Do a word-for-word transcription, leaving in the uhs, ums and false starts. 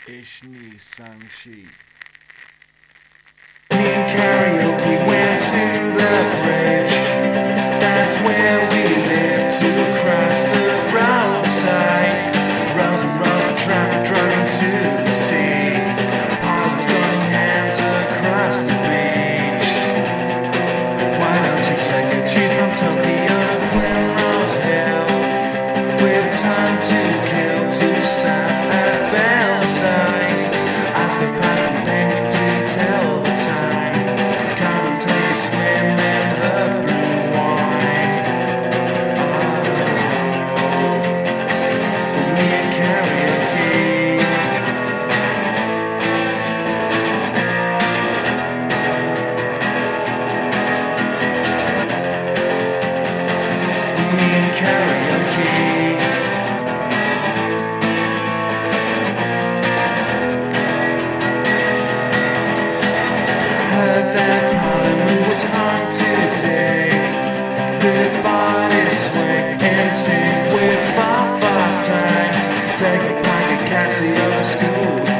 Ich nie sang she. Me and karaoke went to the bridge. That's where we live, to cross the roadside. Rows and rows of traffic driving to the sea. Pilots going hands across the beach. Why don't you take a jeep from Tokyo to Primrose Hill? With time to kill, to stop at Belsize. Ask a passing penguin to tell the time. Come and take a swim in the blue wine. Oh, me and karaoke. Me and karaoke. Heard that Parliament was hung today. The body swing and sync with far, far time. Take a pack of Casio to school.